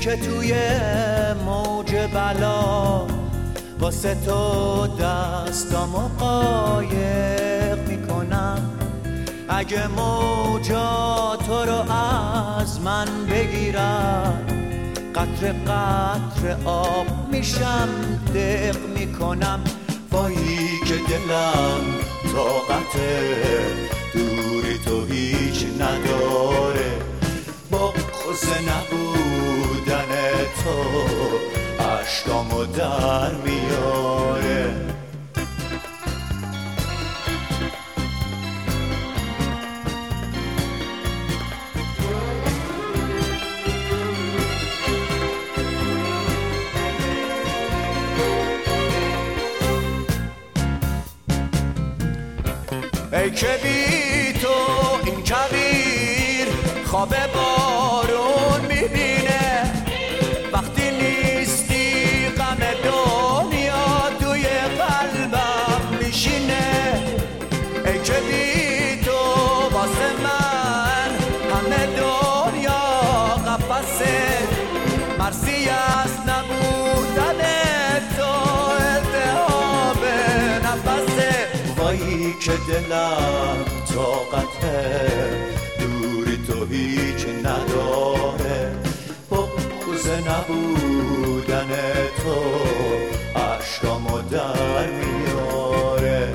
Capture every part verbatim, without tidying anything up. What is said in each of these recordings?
که توی موج بلا واسه تو دستامو قایق میکنم. اگه موجا تو رو از من بگیرم، قطر قطر آب میشم دق میکنم. وایی که دلم طاقته دوری تو هیچ نداره، بغض نبودن تو عشقامو در میاره. ای که بی تو این کویر خواب بارون میبینه، وقتی نیستی غم دنیا توی قلبم میشینه. ای که بی تو واسه من همه دنیا قفسه، مرسی از نبودن تو التهاب نفسه. وایی که دلم طاقته دوری تو هیچ نداره، بغض نبودن تو عشقامو در میاره.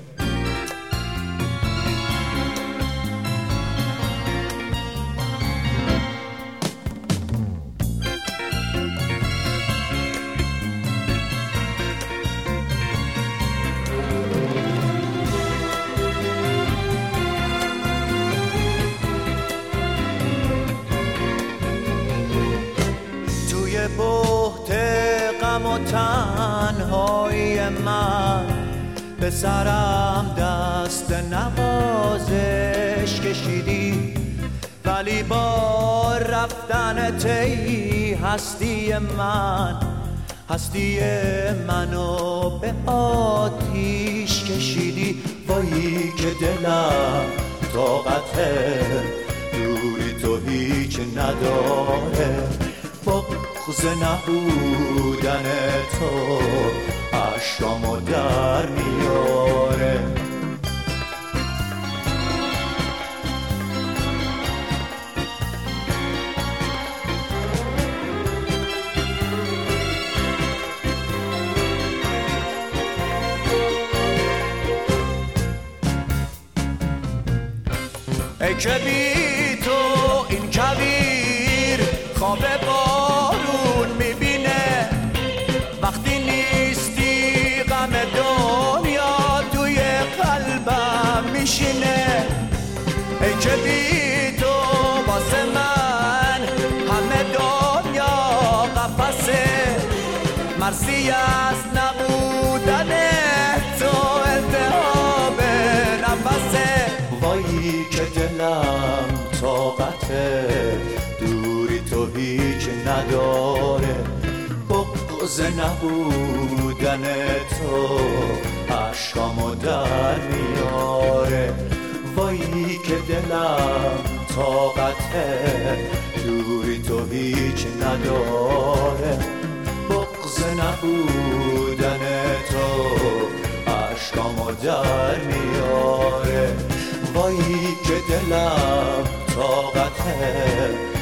بهت غم و تنهایی من به سرم دست نوازش کشیدی، ولی با رفتن تی هستی من هستی منو به آتیش کشیدی. وایی که دلم طاقته دوری تو هیچ نداره، بغض نبودن تو عشقامو در میاره. ای که بی تو این کویر خواب بارون میبینه، وقتی نیستی غم دنیا توی قلبم میشینه. ای که بی تو واسه من همه دنیا قفسه، مرسی از نبودن تو التهاب نفسه. وایی که دلم طاقته دوری تو هیچ نداره، بغض نبودن تو عشقامو در میاره. وایی که دلم طاقته دوری تو هیچ نداره، بغض نبودن تو عشقامو در میاره. وایی که دلم طاقته